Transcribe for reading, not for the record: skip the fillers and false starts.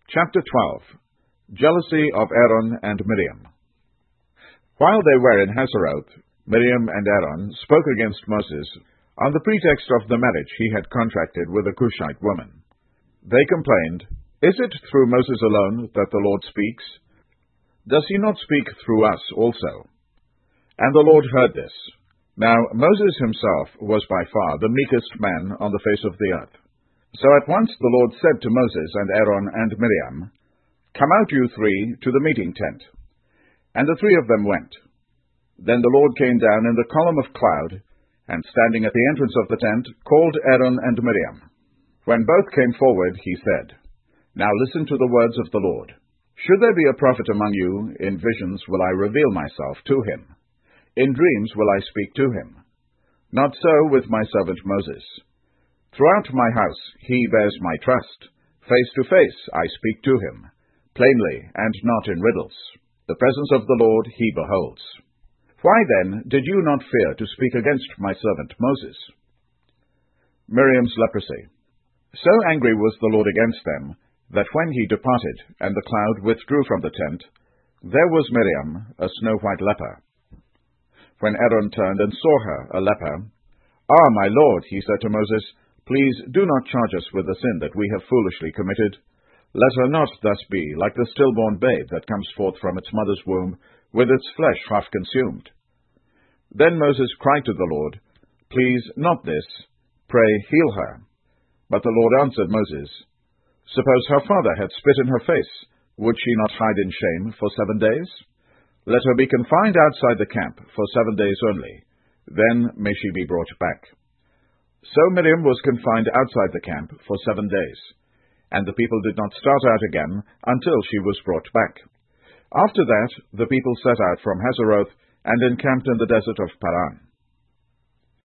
Chapter 12. Jealousy of Aaron and Miriam. While they were in Hazeroth, Miriam and Aaron spoke against Moses on the pretext of the marriage he had contracted with a Cushite woman. They complained, "Is it through Moses alone that the Lord speaks? Does he not speak through us also?" And the Lord heard this. Now Moses himself was by far the meekest man on the face of the earth. So at once the Lord said to Moses and Aaron and Miriam, "Come out, you three, to the meeting tent." And the three of them went. Then the Lord came down in the column of cloud, and standing at the entrance of the tent, called Aaron and Miriam. When both came forward, he said, "Now listen to the words of the Lord. Should there be a prophet among you, in visions will I reveal myself to him. In dreams will I speak to him. Not so with my servant Moses. Throughout my house he bears my trust. Face to face I speak to him, plainly and not in riddles. The presence of the Lord he beholds. Why then did you not fear to speak against my servant Moses?" Miriam's leprosy. So angry was the Lord against them, that when he departed, and the cloud withdrew from the tent, there was Miriam, a snow-white leper. When Aaron turned and saw her, a leper, "Ah, my Lord," he said to Moses, "please do not charge us with the sin that we have foolishly committed. Let her not thus be like the stillborn babe that comes forth from its mother's womb, with its flesh half consumed." Then Moses cried to the Lord, "Please, not this. Pray, heal her." But the Lord answered Moses, "Suppose her father had spit in her face, would she not hide in shame for 7 days? Let her be confined outside the camp for 7 days only. Then may she be brought back." So Miriam was confined outside the camp for 7 days, and the people did not start out again until she was brought back. After that, the people set out from Hazeroth and encamped in the desert of Paran.